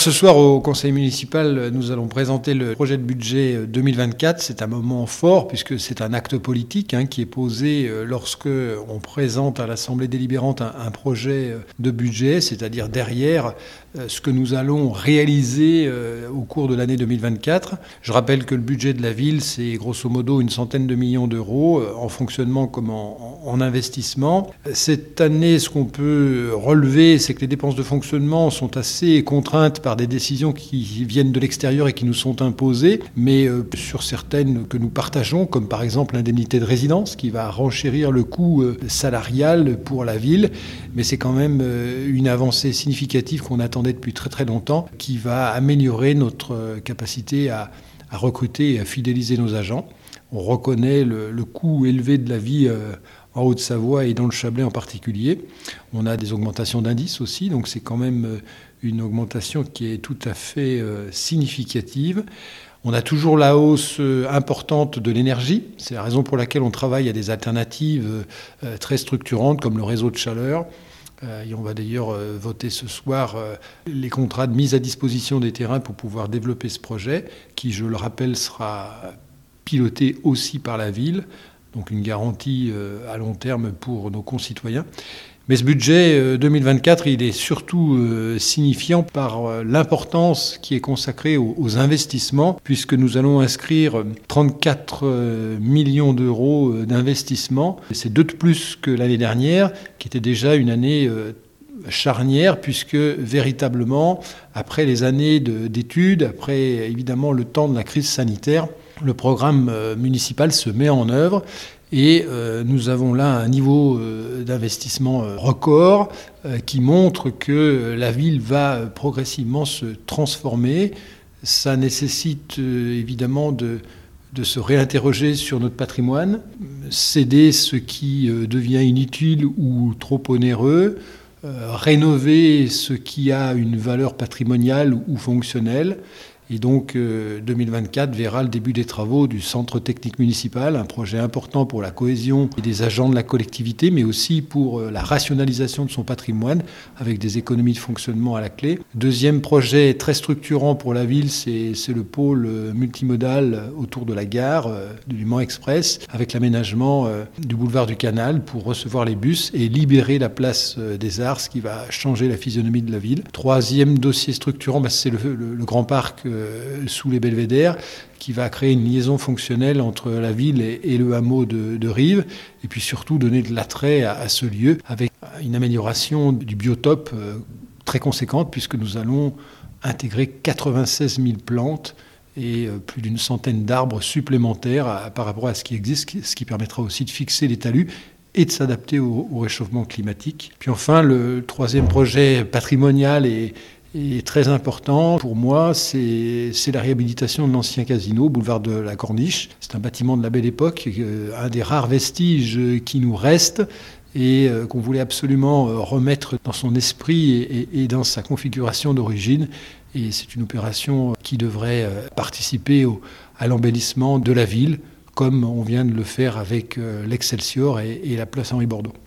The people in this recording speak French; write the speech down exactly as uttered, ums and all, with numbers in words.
Ce soir, au conseil municipal, nous allons présenter le projet de budget deux mille vingt-quatre. C'est un moment fort puisque c'est un acte politique hein, qui est posé lorsque on présente à l'Assemblée délibérante un, un projet de budget, c'est-à-dire derrière ce que nous allons réaliser au cours de l'année deux mille vingt-quatre. Je rappelle que le budget de la ville, c'est grosso modo une centaine de millions d'euros en fonctionnement comme en, en investissement. Cette année, ce qu'on peut relever, c'est que les dépenses de fonctionnement sont assez contraintes par des décisions qui viennent de l'extérieur et qui nous sont imposées, mais euh, sur certaines que nous partageons, comme par exemple l'indemnité de résidence, qui va renchérir le coût euh, salarial pour la ville. Mais c'est quand même euh, une avancée significative qu'on attendait depuis très très longtemps, qui va améliorer notre euh, capacité à, à recruter et à fidéliser nos agents. On reconnaît le, le coût élevé de la vie euh, en Haute-Savoie et dans le Chablais en particulier. On a des augmentations d'indices aussi, donc c'est quand même euh, une augmentation qui est tout à fait euh, significative. On a toujours la hausse euh, importante de l'énergie. C'est la raison pour laquelle on travaille à des alternatives euh, très structurantes comme le réseau de chaleur. Euh, et on va d'ailleurs euh, voter ce soir euh, les contrats de mise à disposition des terrains pour pouvoir développer ce projet qui, je le rappelle, sera piloté aussi par la ville. Donc une garantie euh, à long terme pour nos concitoyens. Mais ce budget deux mille vingt-quatre, il est surtout euh, signifiant par euh, l'importance qui est consacrée aux, aux investissements, puisque nous allons inscrire trente-quatre euh, millions d'euros d'investissements. C'est deux de plus que l'année dernière, qui était déjà une année euh, charnière, puisque véritablement, après les années de, d'études, après évidemment le temps de la crise sanitaire, le programme euh, municipal se met en œuvre. Et euh, nous avons là un niveau euh, d'investissement euh, record euh, qui montre que la ville va progressivement se transformer. Ça nécessite euh, évidemment de, de se réinterroger sur notre patrimoine, céder ce qui euh, devient inutile ou trop onéreux, euh, rénover ce qui a une valeur patrimoniale ou fonctionnelle. Et donc, euh, deux mille vingt-quatre verra le début des travaux du centre technique municipal, un projet important pour la cohésion des agents de la collectivité, mais aussi pour euh, la rationalisation de son patrimoine, avec des économies de fonctionnement à la clé. Deuxième projet très structurant pour la ville, c'est, c'est le pôle euh, multimodal autour de la gare euh, du Mans Express, avec l'aménagement euh, du boulevard du Canal pour recevoir les bus et libérer la place euh, des Arts, ce qui va changer la physionomie de la ville. Troisième dossier structurant, bah, c'est le, le, le grand parc euh, sous les belvédères, qui va créer une liaison fonctionnelle entre la ville et, et le hameau de, de Rives, et puis surtout donner de l'attrait à, à ce lieu, avec une amélioration du biotope euh, très conséquente, puisque nous allons intégrer quatre-vingt-seize mille plantes et euh, plus d'une centaine d'arbres supplémentaires à, par rapport à ce qui existe, ce qui permettra aussi de fixer les talus et de s'adapter au, au réchauffement climatique. Puis enfin, le troisième projet patrimonial et Et très important pour moi, c'est, c'est la réhabilitation de l'ancien casino, boulevard de la Corniche. C'est un bâtiment de la Belle Époque, euh, un des rares vestiges qui nous restent et euh, qu'on voulait absolument euh, remettre dans son esprit et, et, et dans sa configuration d'origine. Et c'est une opération qui devrait euh, participer au, à l'embellissement de la ville, comme on vient de le faire avec euh, l'Excelsior et, et la place Henri Bordeaux.